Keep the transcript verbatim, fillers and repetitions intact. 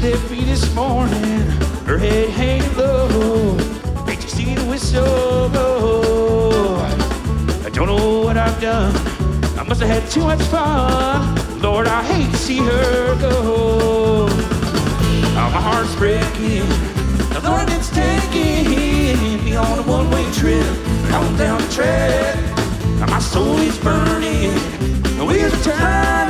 left me this morning, her head hanging low. Hate to see the whistle blow. I don't know what I've done. I must have had too much fun. Lord, I hate to see her go. Oh, my heart's breaking. The Lord, it's taking me on a one-way trip on down the track. My soul is burning. The wheels are turning.